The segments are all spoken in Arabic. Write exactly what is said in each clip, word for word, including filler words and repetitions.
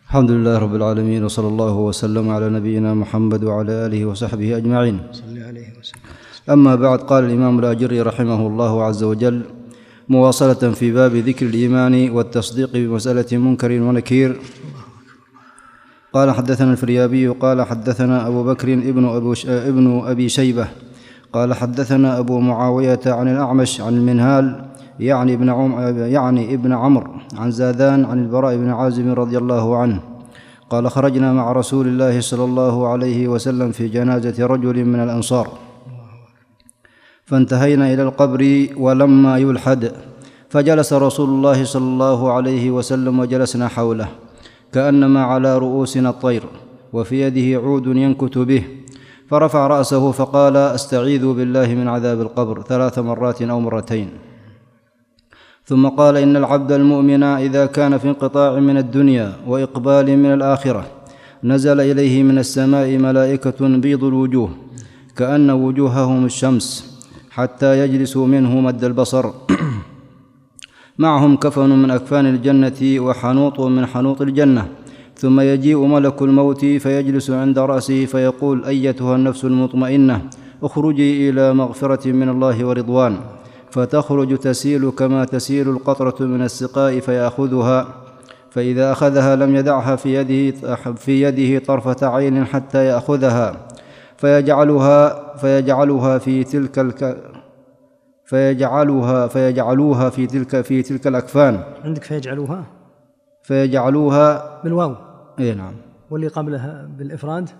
الحمد لله رب العالمين، وصلى الله وسلم على نبينا محمد وعلى آله وصحبه أجمعين. أما بعد، قال الإمام الآجري رحمه الله عز وجل مواصلة في باب ذكر الإيمان والتصديق بمسألة منكر ونكير. قال حدثنا الفريابي قال حدثنا أبو بكر ابن, أبو ابن أبي شيبة قال حدثنا أبو معاوية عن الأعمش عن المنهال يعني ابن, عم يعني ابن عمرو عن زادان عن البراء بن عازب رضي الله عنه قال خرجنا مع رسول الله صلى الله عليه وسلم في جنازة رجل من الأنصار، فانتهينا إلى القبر ولما يلحد، فجلس رسول الله صلى الله عليه وسلم وجلسنا حوله كأنما على رؤوسنا الطير، وفي يده عود ينكت به، فرفع رأسه فقال استعيذ بالله من عذاب القبر ثلاث مرات أو مرتين، ثم قال إن العبد المؤمن إذا كان في انقطاع من الدنيا وإقبال من الآخرة نزل إليه من السماء ملائكة بيض الوجوه كأن وجوههم الشمس حتى يجلسوا منه مد البصر معهم كفن من أكفان الجنة وحنوط من حنوط الجنة، ثم يجيء ملك الموت فيجلس عند رأسه فيقول أيتها النفس المطمئنة اخرجي إلى مغفرة من الله ورضوان، فتخرج تسيل كما تسيل القطرة من السقاء فيأخذها، فإذا أخذها لم يدعها في يده, في يده طرفة عين حتى يأخذها فيجعلها, فيجعلها في تلك الك فيجعلها فيجعلوها في تلك في تلك الأكفان. عندك فيجعلوها فيجعلوها بالواو. اي نعم. واللي قبلها بالإفراد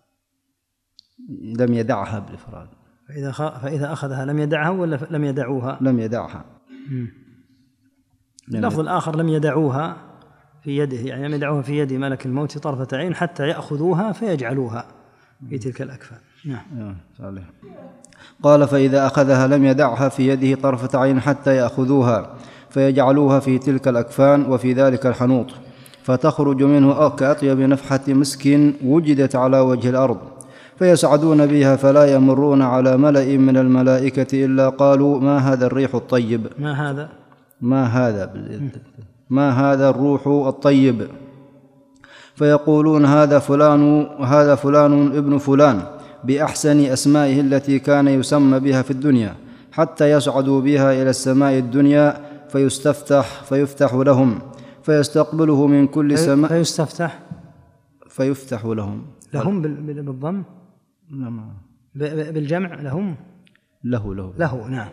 لم يدعها بالإفراد. فإذا فإذا أخذها لم يدعها ولا لم يدعوها؟ لم يدعها. اللفظ الآخر لم يدعوها في يده، يعني لم يدعوها في يد ملك الموت طرفة عين حتى يأخذوها فيجعلوها في تلك الأكفان. نعم. قال فإذا أخذها لم يدعها في يده طرفة عين حتى يأخذوها فيجعلوها في تلك الأكفان وفي ذلك الحنوط، فتخرج منه كأطيب نفحة مسك وجدت على وجه الأرض، فيسعدون بها فلا يمرون على ملأ من الملائكة إلا قالوا ما هذا الريح الطيب ما هذا ما هذا ما هذا الروح الطيب، فيقولون هذا فلان هذا فلان ابن فلان بأحسن أسمائه التي كان يسمى بها في الدنيا، حتى يصعدوا بها إلى السماء الدنيا فيستفتح فيفتح لهم فيستقبله من كل سماء فيستفتح فيفتح لهم لهم بالضم بالجمع لهم له له له نعم.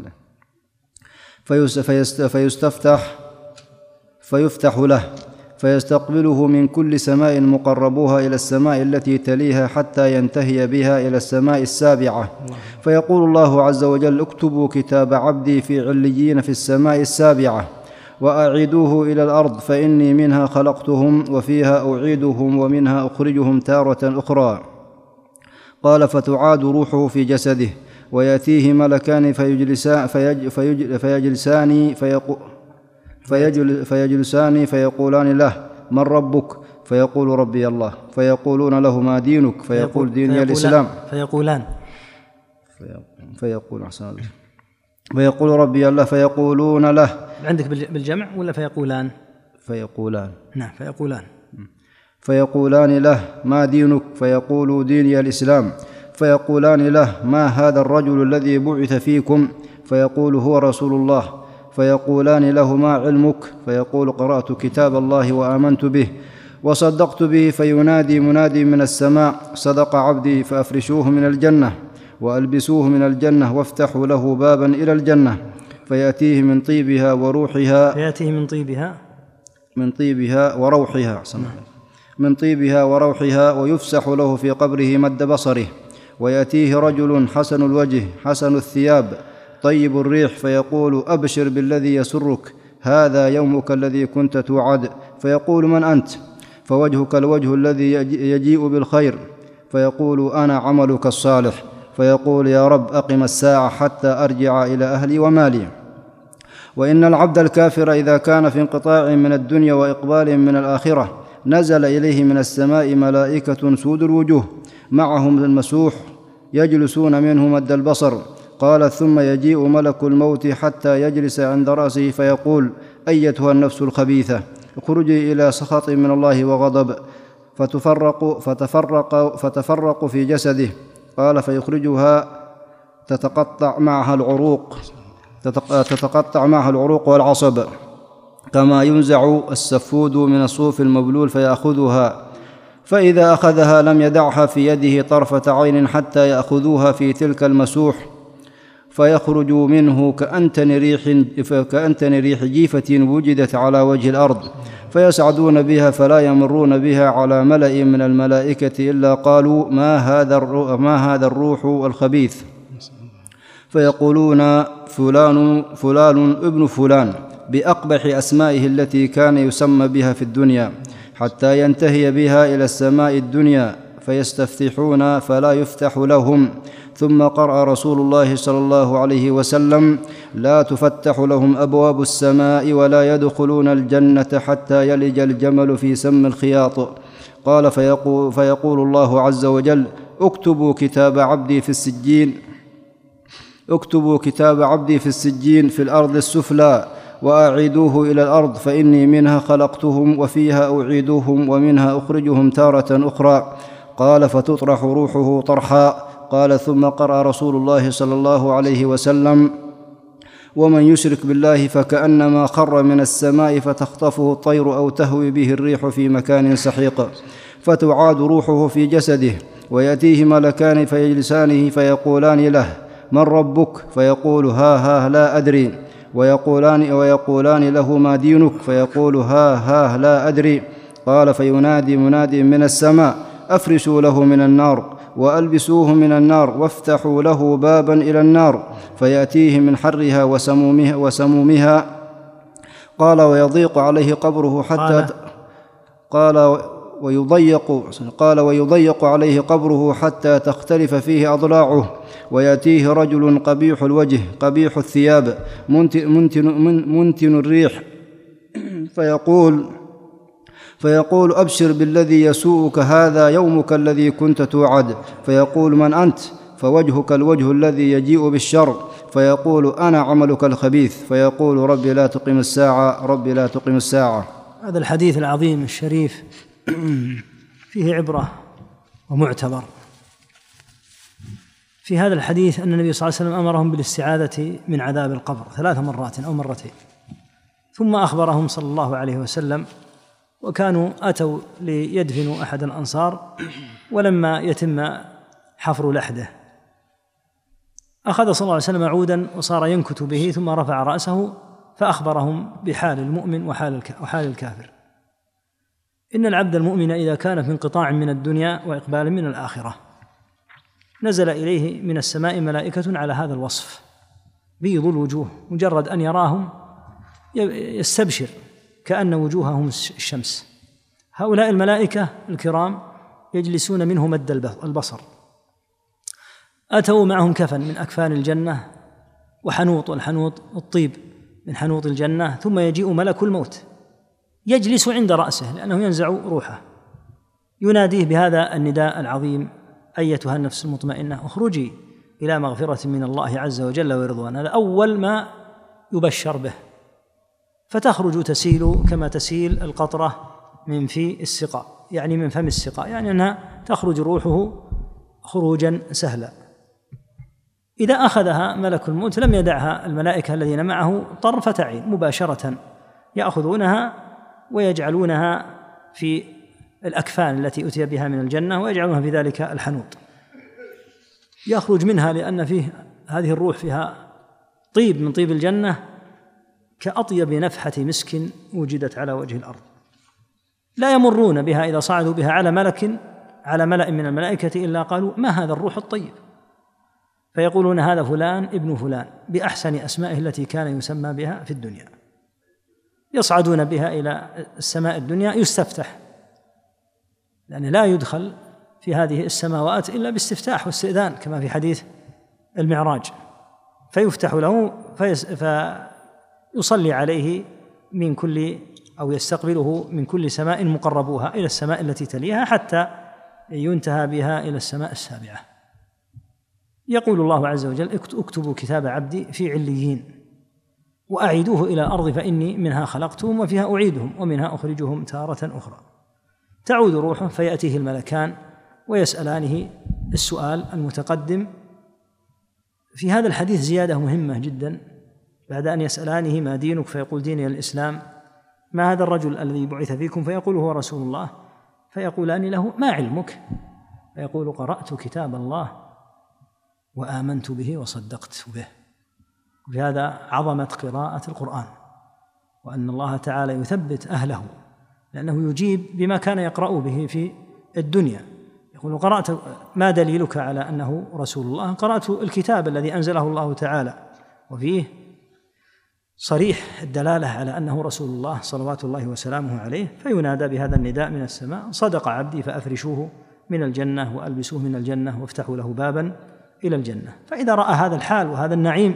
فيستفتح فيفتح له فيستقبله من كل سماء مقربوها إلى السماء التي تليها حتى ينتهي بها إلى السماء السابعة، فيقول الله عز وجل اكتبوا كتاب عبدي في عليين في السماء السابعة وأعيدوه إلى الأرض فإني منها خلقتهم وفيها أعيدهم ومنها أخرجهم تارة أخرى. قال فتعاد روحه في جسده ويأتيه ملكان فيجلسان, فيج فيج فيجلسان, فيقو فيجل فيجلسان فيقولان له من ربك؟ فيقول ربي الله، فيقولون له ما دينك؟ فيقول ديني الإسلام. فيقولان فيقول أحسن فيقول ربي الله، فيقولون له. عندك بالجمع ولا فيقولان؟ فيقولان نعم فيقولان. فيقولان له ما دينك؟ فيقول ديني الإسلام. فيقولان له ما هذا الرجل الذي بعث فيكم؟ فيقول هو رسول الله. فيقولان له ما علمك؟ فيقول قرأت كتاب الله وآمنت به وصدقت به. فينادي منادي من السماء صدق عبدي فأفرشوه من الجنة وألبسوه من الجنة وافتحوا له بابا إلى الجنة، فيأتيه من طيبها وروحها فيأتيه من طيبها من طيبها وروحها من طيبها وروحها ويفسح له في قبره مد بصره، ويأتيه رجل حسن الوجه حسن الثياب طيب الريح فيقول أبشر بالذي يسرك، هذا يومك الذي كنت توعد. فيقول من أنت؟ فوجهك الوجه الذي يجيء بالخير. فيقول أنا عملك الصالح. فيقول يا رب أقم الساعة حتى أرجع إلى أهلي ومالي. وإن العبد الكافر إذا كان في انقطاع من الدنيا وإقبال من الآخرة نزل إليه من السماء ملائكة سود الوجوه معهم المسوح يجلسون منه مد البصر. قال ثم يجيء ملك الموت حتى يجلس عند رأسه فيقول أيتها النفس الخبيثة اخرجي إلى سخط من الله وغضب، فتفرق فتفرق فتفرق في جسده. قال فيخرجها تتقطع معها العروق تتقطع معها العروق والعصب، كما ينزع السفود من الصوف المبلول فيأخذها، فإذا أخذها لم يدعها في يده طرفة عين حتى يأخذوها في تلك المسوح، فيخرج منه كأنتن ريح, كأنتن ريح جيفة وجدت على وجه الأرض، فيسعدون بها فلا يمرون بها على ملأ من الملائكة إلا قالوا ما هذا ما هذا الروح الخبيث، فيقولون فلان فلان ابن فلان بأقبح أسمائه التي كان يسمى بها في الدنيا، حتى ينتهي بها إلى السماء الدنيا، فيستفتحون فلا يفتح لهم. ثم قرأ رسول الله صلى الله عليه وسلم لا تفتح لهم أبواب السماء ولا يدخلون الجنة حتى يلج الجمل في سم الخياط. قال فيقول, فيقول الله عز وجل اكتبوا كتاب عبدي في السجين اكتبوا كتاب عبدي في السجين في الأرض السفلى وأعيدوه إلى الأرض، فإني منها خلقتهم وفيها أعيدوهم ومنها أخرجهم تارة أخرى. قال فتطرح روحه طرحا. قال ثم قرأ رسول الله صلى الله عليه وسلم ومن يشرك بالله فكأنما خر من السماء فتخطفه الطير أو تهوي به الريح في مكان سحيق، فتعاد روحه في جسده، ويأتيه ملكان فيجلسانه فيقولان له من ربك؟ فيقول ها ها لا أدري، ويقولان, ويقولان له ما دينك؟ فيقول ها ها لا أدري. قال فينادي مناد من السماء أفرشوا له من النار وألبسوه من النار وافتحوا له بابا إلى النار، فيأتيه من حرها وسمومها, وسمومها. قال ويضيق عليه قبره حتى قال ويضيق قال ويضيق عليه قبره حتى تختلف فيه أضلاعه، ويأتيه رجل قبيح الوجه قبيح الثياب منتن, منتن الريح فيقول فيقول أبشر بالذي يسوءك، هذا يومك الذي كنت توعد. فيقول من أنت؟ فوجهك الوجه الذي يجيء بالشر. فيقول أنا عملك الخبيث. فيقول ربي لا تقم الساعة ربي لا تقم الساعة. هذا الحديث العظيم الشريف فيه عبرة ومعتبر. في هذا الحديث أن النبي صلى الله عليه وسلم أمرهم بالاستعاذة من عذاب القبر ثلاث مرات أو مرتين، ثم أخبرهم صلى الله عليه وسلم، وكانوا أتوا ليدفنوا أحد الأنصار، ولما يتم حفر لحده أخذ صلى الله عليه وسلم عودا وصار ينكت به، ثم رفع رأسه فأخبرهم بحال المؤمن وحال الكافر. إن العبد المؤمن إذا كان في انقطاع من الدنيا وإقبال من الآخرة نزل إليه من السماء ملائكة على هذا الوصف بيض الوجوه، مجرد أن يراهم يستبشر كأن وجوههم الشمس. هؤلاء الملائكة الكرام يجلسون منه مد البصر، أتوا معهم كفن من أكفان الجنة وحنوط، والحنوط الطيب من حنوط الجنة، ثم يجيء ملك الموت يجلس عند رأسه لأنه ينزع روحه، يناديه بهذا النداء العظيم أيتها النفس المطمئنة اخرجي إلى مغفرة من الله عز وجل ورضوان. هذا أول ما يبشر به، فتخرج تسيل كما تسيل القطرة من في السقاء، يعني من فم السقاء، يعني أنها تخرج روحه خروجا سهلا. إذا أخذها ملك الموت لم يدعها الملائكة الذين معه طرفة عين، مباشرة يأخذونها ويجعلونها في الأكفان التي أتي بها من الجنة ويجعلونها في ذلك الحنوط، يخرج منها لأن فيه هذه الروح فيها طيب من طيب الجنة كأطيب نفحة مسك وجدت على وجه الأرض. لا يمرون بها إذا صعدوا بها على ملك على ملأ من الملائكة إلا قالوا ما هذا الروح الطيب، فيقولون هذا فلان ابن فلان بأحسن أسمائه التي كان يسمى بها في الدنيا. يصعدون بها إلى السماء الدنيا، يستفتح، لأن لا يدخل في هذه السماوات إلا باستفتاح واستئذان كما في حديث المعراج، فيفتح له فيصلي عليه من كل أو يستقبله من كل سماء مقربوها إلى السماء التي تليها حتى ينتهى بها إلى السماء السابعة. يقول الله عز وجل اكتبوا كتاب عبدي في عليين، وأعيدوه إلى الأرض فإني منها خلقتهم وفيها أعيدهم ومنها أخرجهم تارة أخرى. تعود روحه فيأتيه الملكان ويسألانه السؤال المتقدم. في هذا الحديث زيادة مهمة جدا، بعد أن يسألانه ما دينك فيقول ديني الإسلام، ما هذا الرجل الذي بعث فيكم فيقول هو رسول الله، فيقولان له ما علمك؟ فيقول قرأت كتاب الله وآمنت به وصدقت به. بهذا عظمة قراءة القرآن، وأن الله تعالى يثبت أهله، لأنه يجيب بما كان يقرأ به في الدنيا. يقول قرأت، ما دليلك على أنه رسول الله؟ قرأت الكتاب الذي أنزله الله تعالى وفيه صريح الدلالة على أنه رسول الله صلوات الله وسلامه عليه. فينادى بهذا النداء من السماء: صدق عبدي فأفرشوه من الجنة وألبسوه من الجنة وافتحوا له بابا إلى الجنة. فإذا رأى هذا الحال وهذا النعيم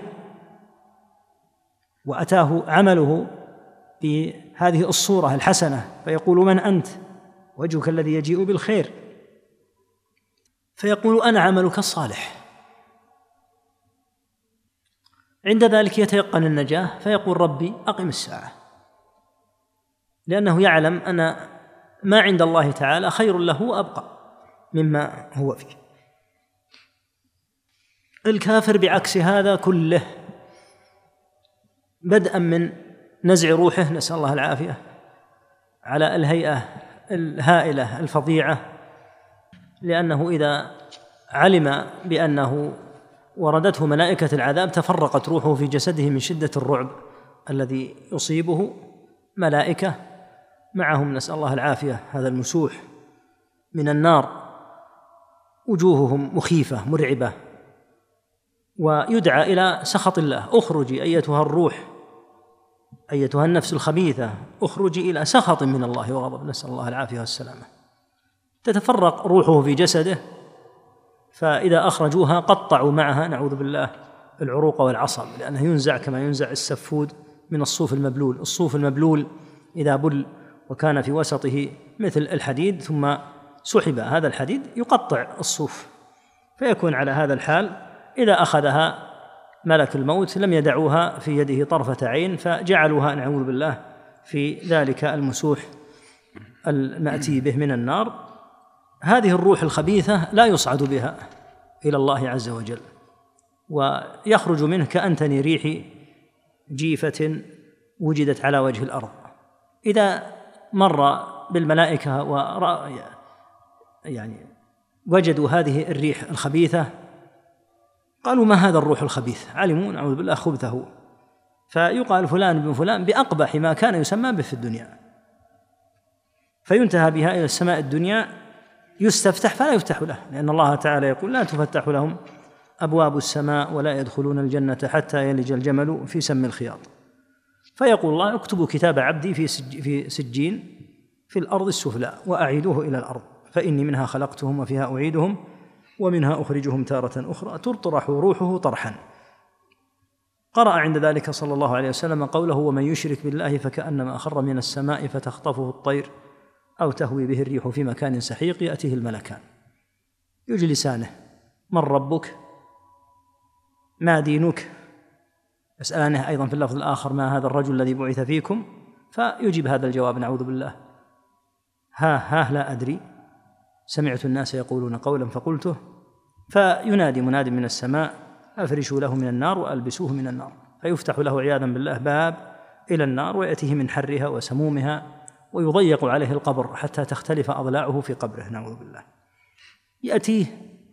وأتاه عمله بهذه الصورة الحسنة فيقول: من أنت؟ وجهك الذي يجيء بالخير. فيقول: أنا عملك الصالح. عند ذلك يتيقن النجاة فيقول: ربي أقم الساعة، لأنه يعلم أن ما عند الله تعالى خير له وأبقى مما هو فيه. الكافر بعكس هذا كله، بدءا من نزع روحه نسأل الله العافية على الهيئة الهائلة الفظيعة، لأنه إذا علم بأنه وردته ملائكة العذاب تفرقت روحه في جسده من شدة الرعب الذي يصيبه. ملائكة معهم نسأل الله العافية هذا المسوح من النار، وجوههم مخيفة مرعبة، ويدعى إلى سخط الله: اخرجي أيتها الروح، أيتها النفس الخبيثة، اخرجي إلى سخط من الله وغضب، نسأل الله العافية والسلامة. تتفرق روحه في جسده، فإذا أخرجوها قطعوا معها نعوذ بالله العروق والعصب، لأنه ينزع كما ينزع السفود من الصوف المبلول. الصوف المبلول إذا بل وكان في وسطه مثل الحديد ثم سحب هذا الحديد يقطع الصوف، فيكون على هذا الحال. إذا أخذها ملك الموت لم يدعوها في يده طرفة عين، فجعلوها نعوذ بالله في ذلك المسوح المأتي به من النار. هذه الروح الخبيثة لا يصعد بها إلى الله عز وجل، ويخرج منه كأنتن ريح جيفة وجدت على وجه الأرض. إذا مر بالملائكة ورأى يعني وجدوا هذه الريح الخبيثة قالوا: ما هذا الروح الخبيث؟ علموا نعوذ بالله خبثه، فيقال فلان بن فلان بأقبح ما كان يسمى به في الدنيا، فينتهى بها إلى السماء الدنيا، يستفتح فلا يفتح له، لأن الله تعالى يقول: لا تفتح لهم أبواب السماء ولا يدخلون الجنة حتى يلج الجمل في سم الخياط. فيقول الله: اكتبوا كتاب عبدي في في سجين في الأرض السفلى وأعيدوه إلى الأرض فإني منها خلقتهم وفيها أعيدهم ومنها أخرجهم تارة أخرى تطرح روحه طرحا. قرأ عند ذلك صلى الله عليه وسلم قوله: ومن يشرك بالله فكأنما خر من السماء فتخطفه الطير أو تهوي به الريح في مكان سحيق يأتيه الملكان يجلسانه: من ربك؟ ما دينك؟ يسألانه أيضا في اللفظ الآخر: ما هذا الرجل الذي بعث فيكم؟ فيجيب هذا الجواب نعوذ بالله: ها ها لا أدري، سمعت الناس يقولون قولا فقلته. فينادي مناد من السماء: أفرشوا له من النار وألبسوه من النار، فيفتح له عياذا بالله باب إلى النار ويأتيه من حرها وسمومها، ويضيق عليه القبر حتى تختلف أضلاعه في قبره نعوذ بالله. يأتيه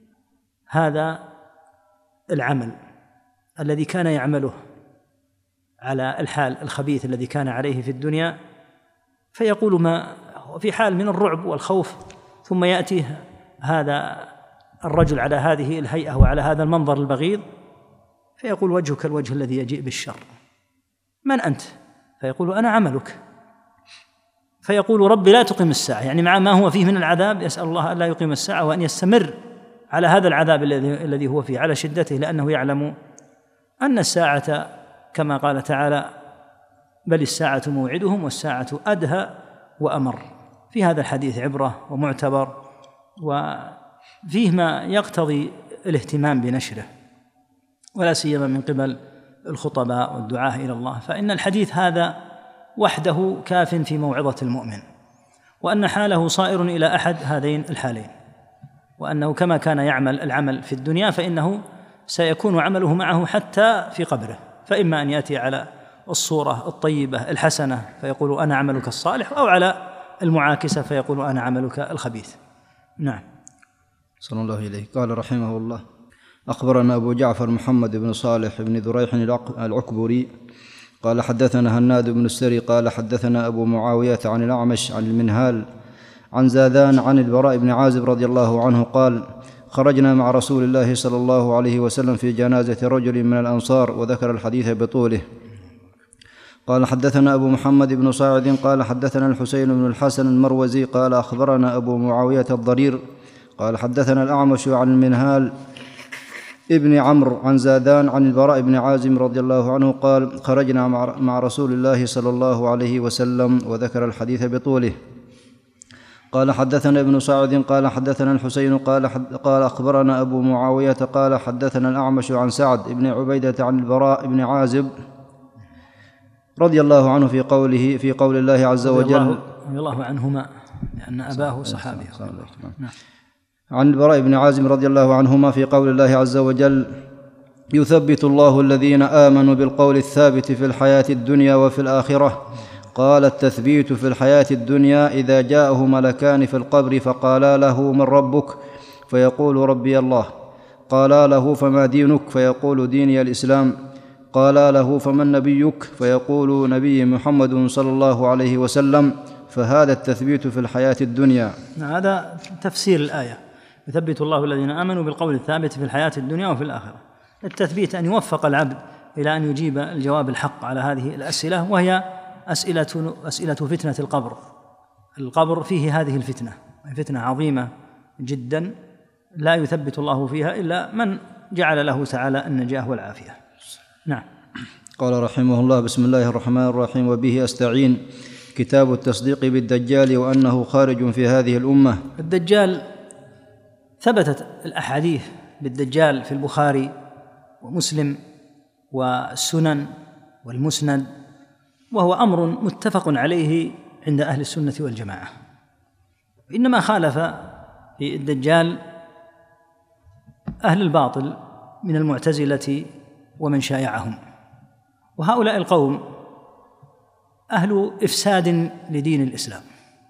هذا العمل الذي كان يعمله على الحال الخبيث الذي كان عليه في الدنيا، فيقول ما في حال من الرعب والخوف، ثم يأتيه هذا الرجل على هذه الهيئة وعلى هذا المنظر البغيض، فيقول: وجهك الوجه الذي يجيء بالشر، من أنت؟ فيقول: أنا عملك. فيقول: ربي لا تقيم الساعة، يعني مع ما هو فيه من العذاب يسأل الله أن لا يقيم الساعة وأن يستمر على هذا العذاب الذي هو فيه على شدته، لأنه يعلم أن الساعة كما قال تعالى: بل الساعة موعدهم والساعة أدهى وأمر. في هذا الحديث عبرة ومعتبر، وفيه ما يقتضي الاهتمام بنشره، ولا سيما من قبل الخطباء والدعاة إلى الله، فإن الحديث هذا وحده كاف في موعظة المؤمن، وأن حاله صائر إلى أحد هذين الحالين، وأنه كما كان يعمل العمل في الدنيا فإنه سيكون عمله معه حتى في قبره، فإما أن يأتي على الصورة الطيبة الحسنة فيقول أنا عملك الصالح، أو على المعاكسة فيقول أنا عملك الخبيث. نعم. صلى الله عليه. قال رحمه الله: أخبرنا أبو جعفر محمد بن صالح بن ذريح العكبري قال حدثنا هناد بن السري قال حدثنا أبو معاوية عن الأعمش عن المنهال عن زادان عن البراء بن عازب رضي الله عنه قال: خرجنا مع رسول الله صلى الله عليه وسلم في جنازة رجل من الأنصار، وذكر الحديث بطوله. قال حدثنا أبو محمد بن صاعد قال حدثنا الحسين بن الحسن المروزي قال أخبرنا أبو معاوية الضرير قال حدثنا الأعمش عن المنهال ابن عمرو عن زادان عن البراء بن عازم رضي الله عنه قال: خرجنا مع رسول الله صلى الله عليه وسلم، وذكر الحديث بطوله. قال حدثنا ابن سعد قال حدثنا الحسين قال, قال أخبرنا أبو معاوية قال حدثنا الأعمش عن سعد بن عبيدة عن البراء بن عازب رضي الله عنه في قوله في قول الله عز وجل رضي الله عنهما لأن أباه صحابي عن البراء بن عازب رضي الله عنهما في قول الله عز وجل: يثبت الله الذين آمنوا بالقول الثابت في الحياة الدنيا وفي الآخرة. قال: التثبيت في الحياة الدنيا إذا جاءه ملكان في القبر فقالا له: من ربك؟ فيقول: ربي الله. قالا له: فما دينك؟ فيقول: ديني الإسلام. قالا له: فمن نبيك؟ فيقول: نبي محمد صلى الله عليه وسلم. فهذا التثبيت في الحياة الدنيا. هذا تفسير الآية: يثبت الله الذين آمنوا بالقول الثابت في الحياة الدنيا وفي الآخرة. التثبيت أن يوفق العبد إلى أن يجيب الجواب الحق على هذه الأسئلة، وهي أسئلة أسئلة فتنة القبر. القبر فيه هذه الفتنة، فتنة عظيمة جدا لا يثبت الله فيها إلا من جعل له تعالى النجاة والعافية. نعم. قال رحمه الله: بسم الله الرحمن الرحيم، وبه أستعين. كتاب التصديق بالدجال وأنه خارج في هذه الأمة. الدجال ثبتت الأحاديث بالدجال في البخاري ومسلم والسنن والمسند، وهو أمر متفق عليه عند أهل السنة والجماعة. إنما خالف في الدجال أهل الباطل من المعتزلة ومن شايعهم، وهؤلاء القوم أهل إفساد لدين الإسلام.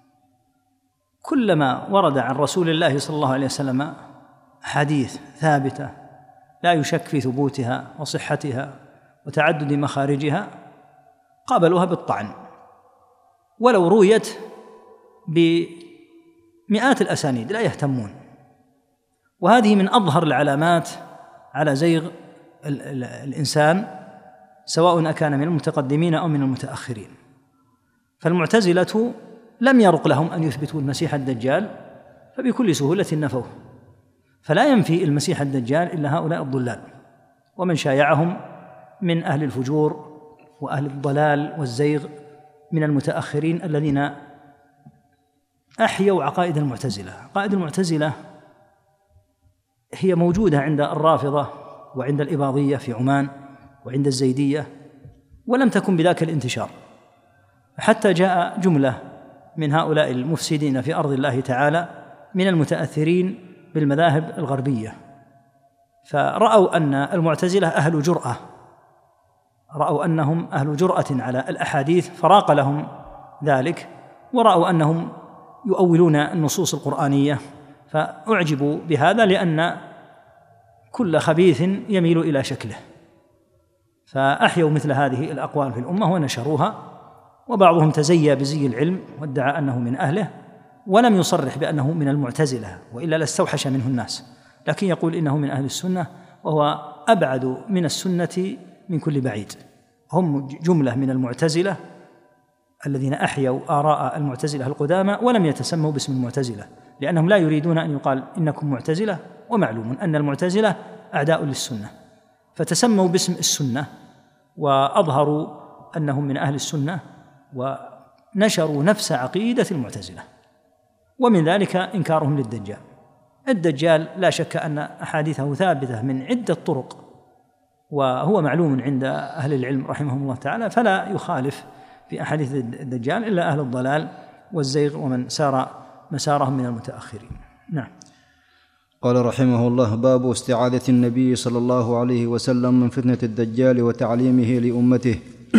كلما ورد عن رسول الله صلى الله عليه وسلم حديث ثابتة لا يشك في ثبوتها وصحتها وتعدد مخارجها قابلوها بالطعن، ولو رويت بمئات الأسانيد لا يهتمون. وهذه من أظهر العلامات على زيغ ال ال الإنسان، سواء أكان من المتقدمين أو من المتأخرين. فالمعتزلة لم يرق لهم أن يثبتوا المسيح الدجال، فبكل سهولة نفوه. فلا ينفي المسيح الدجال إلا هؤلاء الضلال ومن شايعهم من أهل الفجور وأهل الضلال والزيغ من المتأخرين الذين أحيوا عقائد المعتزلة. عقائد المعتزلة هي موجودة عند الرافضة وعند الإباضية في عمان وعند الزيدية، ولم تكن بذاك الانتشار، حتى جاء جملة من هؤلاء المفسدين في أرض الله تعالى من المتأثرين بالمذاهب الغربية، فرأوا أن المعتزلة أهل جرأة، رأوا أنهم أهل جرأة على الأحاديث فراق لهم ذلك، ورأوا أنهم يؤولون النصوص القرآنية فأعجبوا بهذا، لأن كل خبيث يميل إلى شكله، فأحيوا مثل هذه الأقوال في الأمة ونشروها. وبعضهم تزيى بزي العلم وادعى أنه من أهله، ولم يصرح بأنه من المعتزلة، وإلا لاستوحش منه الناس، لكن يقول إنه من أهل السنة، وهو أبعد من السنة من كل بعيد. هم جملة من المعتزلة الذين أحيوا آراء المعتزلة القدامى ولم يتسموا باسم المعتزلة، لأنهم لا يريدون أن يقال إنكم معتزلة، ومعلوم أن المعتزلة أعداء للسنة، فتسموا باسم السنة وأظهروا أنهم من أهل السنة ونشروا نفس عقيدة المعتزلة. ومن ذلك إنكارهم للدجال. الدجال لا شك أن أحاديثه ثابتة من عدة طرق وهو معلوم عند أهل العلم رحمهم الله تعالى، فلا يخالف في أحاديث الدجال إلا أهل الضلال والزيغ ومن سار مسارهم من المتأخرين. نعم. قال رحمه الله: باب استعاذة النبي صلى الله عليه وسلم من فتنة الدجال وتعليمه لأمته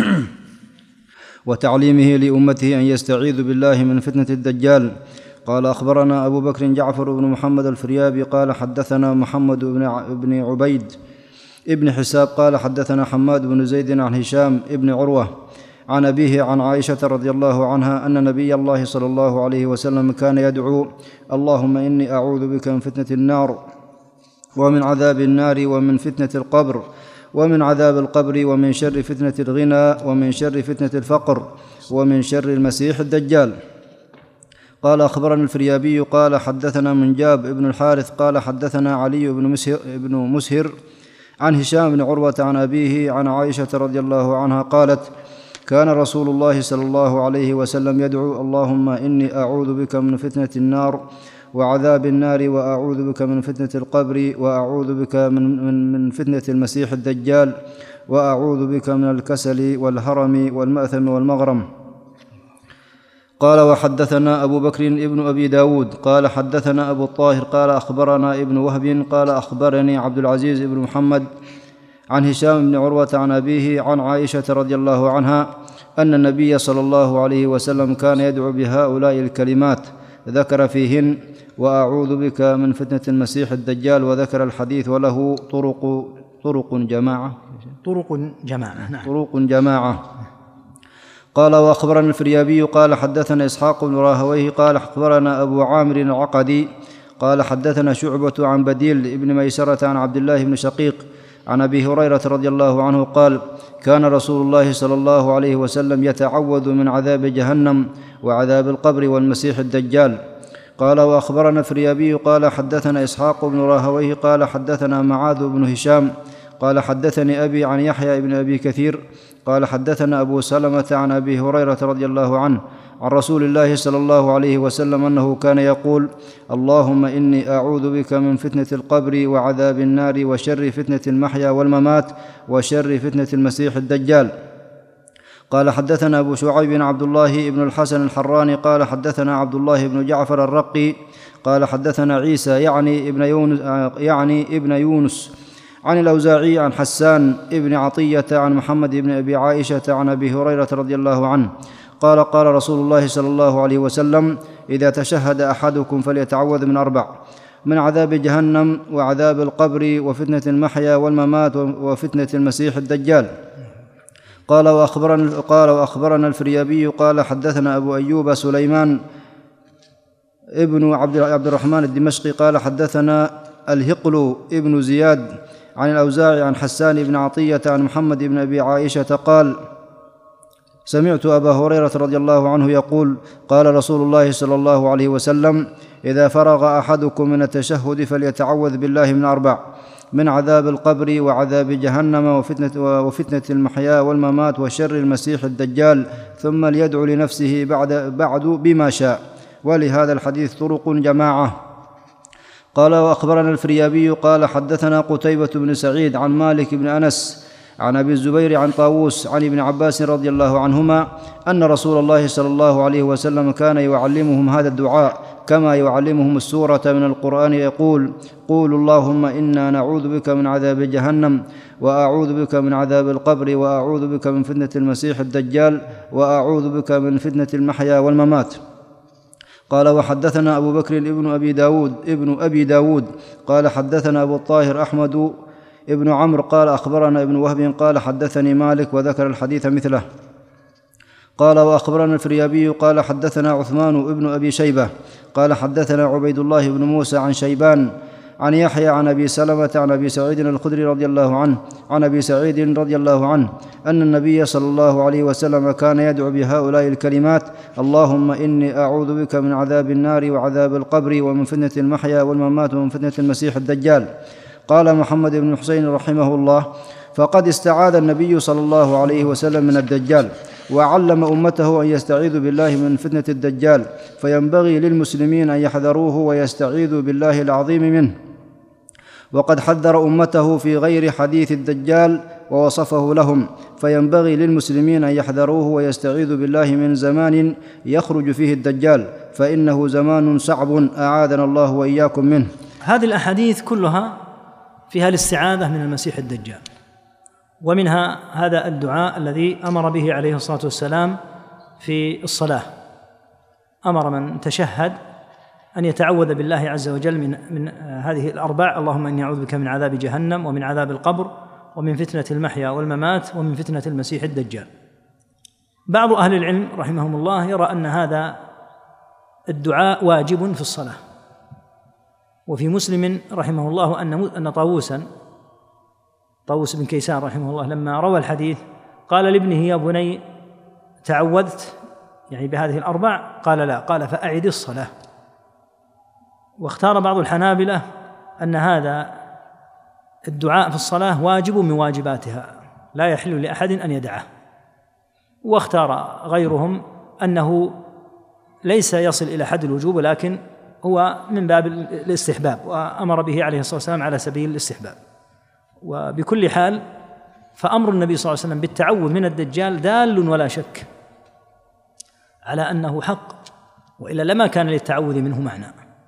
وتعليمه لأمته أن يستعيذوا بالله من فتنة الدجال. قال: أخبرنا أبو بكر جعفر بن محمد الفريابي قال حدثنا محمد بن عبيد ابن حساب قال حدثنا حماد بن زيد عن هشام ابن عروة عن أبيه عن عائشة رضي الله عنها أن نبي الله صلى الله عليه وسلم كان يدعو: اللهم إني أعوذ بك من فتنة النار ومن عذاب النار ومن فتنة القبر ومن عذاب القبر ومن شر فتنة الغنى ومن شر فتنة الفقر ومن شر المسيح الدجال. قال: أخبرنا الفريابي قال حدثنا منجاب ابن الحارث قال حدثنا علي بن مسهر, بن مسهر عن هشام بن عروة عن أبيه عن عائشة رضي الله عنها قالت: كان رسول الله صلى الله عليه وسلم يدعو: اللهم إني أعوذ بك من فتنة النار وعذاب النار وأعوذ بك من فتنة القبر وأعوذ بك من, من, من فتنة المسيح الدجال وأعوذ بك من الكسل والهرم والمأثم والمغرم. قال: وحدثنا أبو بكر ابن أبي داود قال حدثنا أبو الطاهر قال أخبرنا ابن وهب قال أخبرني عبد العزيز بن محمد عن هشام بن عروة عن أبيه عن عائشة رضي الله عنها أن النبي صلى الله عليه وسلم كان يدعو بهؤلاء الكلمات، ذكر فيهن: وأعوذ بك من فتنة المسيح الدجال، وذكر الحديث وله طرق طرق جماعة طرق جماعة نعم. طرق جماعة. قال: وأخبرنا الفريابي قال حدثنا إسحاق بن راهويه قال أخبرنا أبو عامر العقدي قال حدثنا شعبة عن بديل بن ميسرة عن عبد الله بن شقيق عن أبي هريرة رضي الله عنه قال: كان رسول الله صلى الله عليه وسلم يتعوذ من عذاب جهنم وعذاب القبر والمسيح الدجال. قال: وأخبرنا الفريابي قال حدثنا إسحاق بن راهويه قال حدثنا معاذ بن هشام قال حدثني أبي عن يحيى بن أبي كثير قال حدثنا أبو سلمة عن أبي هريرة رضي الله عنه عن رسول الله صلى الله عليه وسلم أنه كان يقول: اللهم إني أعوذ بك من فتنة القبر وعذاب النار وشر فتنة المحيا والممات وشر فتنة المسيح الدجال. قال: حدثنا أبو شعيب عبد الله بن الحسن الحراني قال حدثنا عبد الله بن جعفر الرقي قال حدثنا عيسى يعني ابن يونس, يعني ابن يونس عن الأوزاعي عن حسان ابن عطية عن محمد بن أبي عائشة عن أبي هريرة رضي الله عنه قال: قال رسول الله صلى الله عليه وسلم: إذا تشهد أحدكم فليتعوذ من أربع: من عذاب جهنم وعذاب القبر وفتنة المحيا والممات وفتنة المسيح الدجال. قال: وأخبرنا, قال وأخبرنا الفريابي قال حدثنا أبو أيوب سليمان ابن عبد الرحمن الدمشقي قال حدثنا الهقل ابن زياد عن الأوزاعي عن حسان بن عطية عن محمد بن أبي عائشة قال: سمعت أبا هريرة رضي الله عنه يقول: قال رسول الله صلى الله عليه وسلم: إذا فرغ أحدكم من التشهد فليتعوذ بالله من أربع: من عذاب القبر وعذاب جهنم وفتنة, وفتنة المحيا والممات وشر المسيح الدجال، ثم ليدعو لنفسه بعد, بعد بما شاء. ولهذا الحديث طرق جماعة. قال: وأخبرنا الفريابي قال حدثنا قتيبة بن سعيد عن مالك بن أنس عن أبي الزبير عن طاووس عن ابن عباس رضي الله عنهما أن رسول الله صلى الله عليه وسلم كان يعلمهم هذا الدعاء كما يعلمهم السورة من القرآن، يقول: قولوا اللهم إنا نعوذ بك من عذاب جهنم وأعوذ بك من عذاب القبر وأعوذ بك من فتنة المسيح الدجال وأعوذ بك من فتنة المحيا والممات. قال: وحدثنا أبو بكر ابن أبي داود ابن أبي داود قال حدثنا أبو الطاهر أحمد ابن عمرو قال أخبرنا ابن وهب قال حدثني مالك وذكر الحديث مثله. قال: وأخبرنا الفريابي قال حدثنا عثمان ابن أبي شيبة قال حدثنا عبيد الله بن موسى عن شيبان عن يحيى عن أبي سلمة عن أبي سعيد الخدري رضي الله عنه عن أبي سعيد رضي الله عنه أن النبي صلى الله عليه وسلم كان يدعو بهؤلاء الكلمات: اللهم إني أعوذ بك من عذاب النار وعذاب القبر ومن فتنة المحيا والممات ومن فتنة المسيح الدجال. قال محمد بن حسين رحمه الله: فقد استعاذ النبي صلى الله عليه وسلم من الدجال، وعلم أمته أن يستعيذوا بالله من فتنة الدجال، فينبغي للمسلمين أن يحذروه ويستعيذوا بالله العظيم منه. وقد حذر أمته في غير حديث الدجال ووصفه لهم، فينبغي للمسلمين أن يحذروه ويستعيذوا بالله من زمان يخرج فيه الدجال، فإنه زمان صعب أعاذنا الله وإياكم منه. هذه الأحاديث كلها فيها الاستعاذة من المسيح الدجال، ومنها هذا الدعاء الذي أمر به عليه الصلاة والسلام في الصلاة، أمر من تشهد أن يتعوذ بالله عز وجل من, من هذه الأربع: اللهم إني أعوذ بك من عذاب جهنم ومن عذاب القبر ومن فتنة المحيا والممات ومن فتنة المسيح الدجال. بعض أهل العلم رحمهم الله يرى أن هذا الدعاء واجب في الصلاة. وفي مسلم رحمه الله أن أن طاووسا طاووس بن كيسان رحمه الله لما روى الحديث قال لابنه: يا بني تعوذت يعني بهذه الأربع؟ قال لا، قال فأعد الصلاة. واختار بعض الحنابلة أن هذا الدعاء في الصلاة واجب من واجباتها لا يحل لأحد أن يدعه، واختار غيرهم أنه ليس يصل إلى حد الوجوب لكن هو من باب الاستحباب، وأمر به عليه الصلاة والسلام على سبيل الاستحباب. وبكل حال فأمر النبي صلى الله عليه وسلم بالتعوذ من الدجال دال ولا شك على أنه حق، وإلا لما كان للتعوذ منه معنى.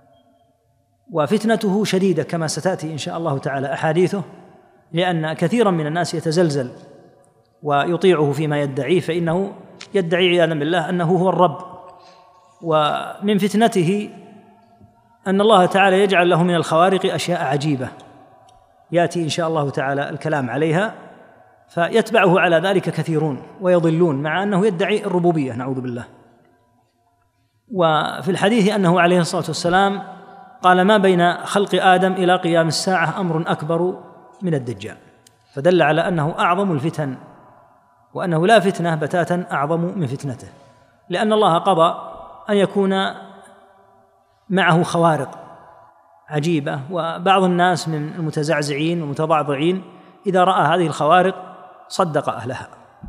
وفتنته شديدة كما ستأتي إن شاء الله تعالى أحاديثه، لأن كثيرا من الناس يتزلزل ويطيعه فيما يدعيه، فإنه يدعي عياذا بالله أنه هو الرب. ومن فتنته أن الله تعالى يجعل له من الخوارق أشياء عجيبة يأتي إن شاء الله تعالى الكلام عليها، فيتبعه على ذلك كثيرون ويضلون مع أنه يدعي الربوبية، نعوذ بالله. وفي الحديث أنه عليه الصلاة والسلام قال: ما بين خلق آدم إلى قيام الساعة أمر أكبر من الدجال، فدل على أنه أعظم الفتن، وأنه لا فتنة بتاتا أعظم من فتنته، لأن الله قضى أن يكون معه خوارق عجيبة. وبعض الناس من المتزعزعين والمتضعضعين إذا رأى هذه الخوارق صدق أهلها.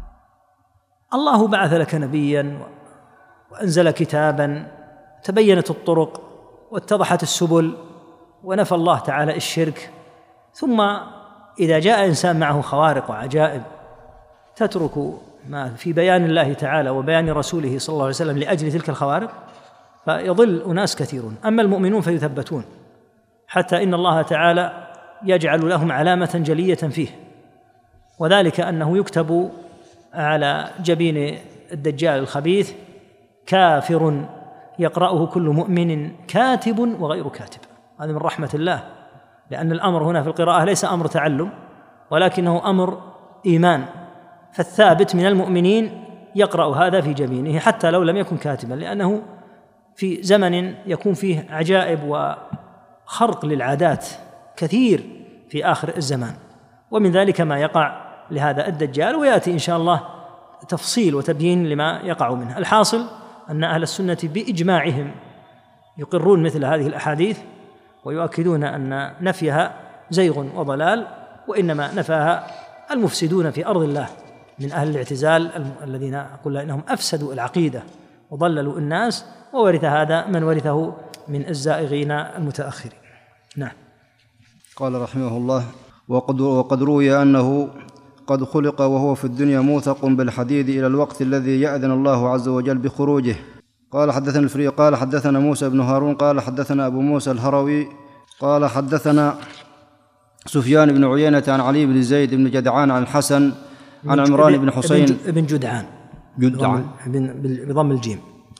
الله بعث لك نبيا وأنزل كتابا، تبينت الطرق واتضحت السبل ونفى الله تعالى الشرك، ثم إذا جاء إنسان معه خوارق وعجائب تترك ما في بيان الله تعالى وبيان رسوله صلى الله عليه وسلم لأجل تلك الخوارق، فيضل أناس كثيرون. أما المؤمنون فيثبتون، حتى إن الله تعالى يجعل لهم علامة جلية فيه، وذلك أنه يكتب على جبين الدجال الخبيث: كافر يقرأه كل مؤمن كاتب وغير كاتب. هذا من رحمة الله، لأن الأمر هنا في القراءة ليس أمر تعلم ولكنه أمر إيمان، فالثابت من المؤمنين يقرأ هذا في جبينه حتى لو لم يكن كاتبا، لأنه في زمن يكون فيه عجائب وخرق للعادات كثير في آخر الزمان، ومن ذلك ما يقع لهذا الدجال، ويأتي إن شاء الله تفصيل وتبيين لما يقع منه. الحاصل أن أهل السنة بإجماعهم يقرون مثل هذه الأحاديث ويؤكدون أن نفيها زيغ وضلال، وإنما نفاها المفسدون في أرض الله من أهل الاعتزال الذين قلنا إنهم أفسدوا العقيدة وضللوا الناس، وورث هذا من ورثه من الزائغين المتأخرين. نعم. قال رحمه الله: وقد, وقد روي أنه قد خلق وهو في الدنيا موثق بالحديد إلى الوقت الذي يأذن الله عز وجل بخروجه. قال حدثنا الفري قال حدثنا موسى بن هارون قال حدثنا أبو موسى الهروي قال حدثنا سفيان بن عيينة عن علي بن زيد بن جدعان عن الحسن عن عمران بن حسين بن جدعان جدعان بضم الجيم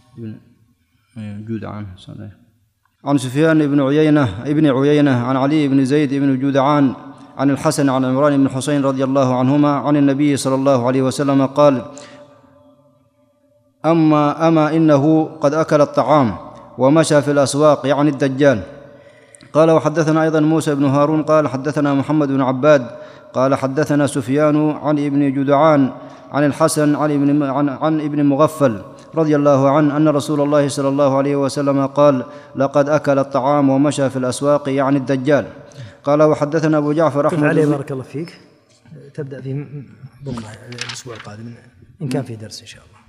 جدعان عن سفيان بن عيينة ابن عيينة عن علي بن زيد بن جدعان عن الحسن عن عمران بن حسين رضي الله عنهما عن النبي صلى الله عليه وسلم قال: أما أما إنه قد أكل الطعام ومشى في الأسواق، يعني الدجال. قال: وحدثنا أيضا موسى بن هارون قال حدثنا محمد بن عباد قال حدثنا سفيان عن ابن جدعان عن الحسن عن ابن, عن, عن ابن مغفل رضي الله عنه أن رسول الله صلى الله عليه وسلم قال: لقد أكل الطعام ومشى في الأسواق، يعني الدجال. قال: وحدثنا أبو جعفر أحمد عليه بارك الله فيك. تبدأ في بكرة الأسبوع القادم إن كان في درس إن شاء الله.